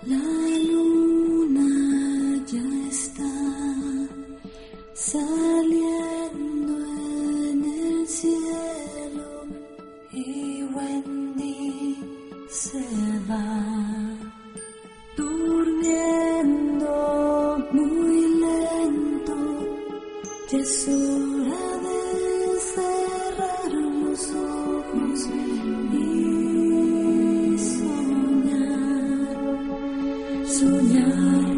La luna ya está saliendo en el cielo y Wendy se va durmiendo muy lento. Ya es hora de cerrar los ojos y soñar, soñar.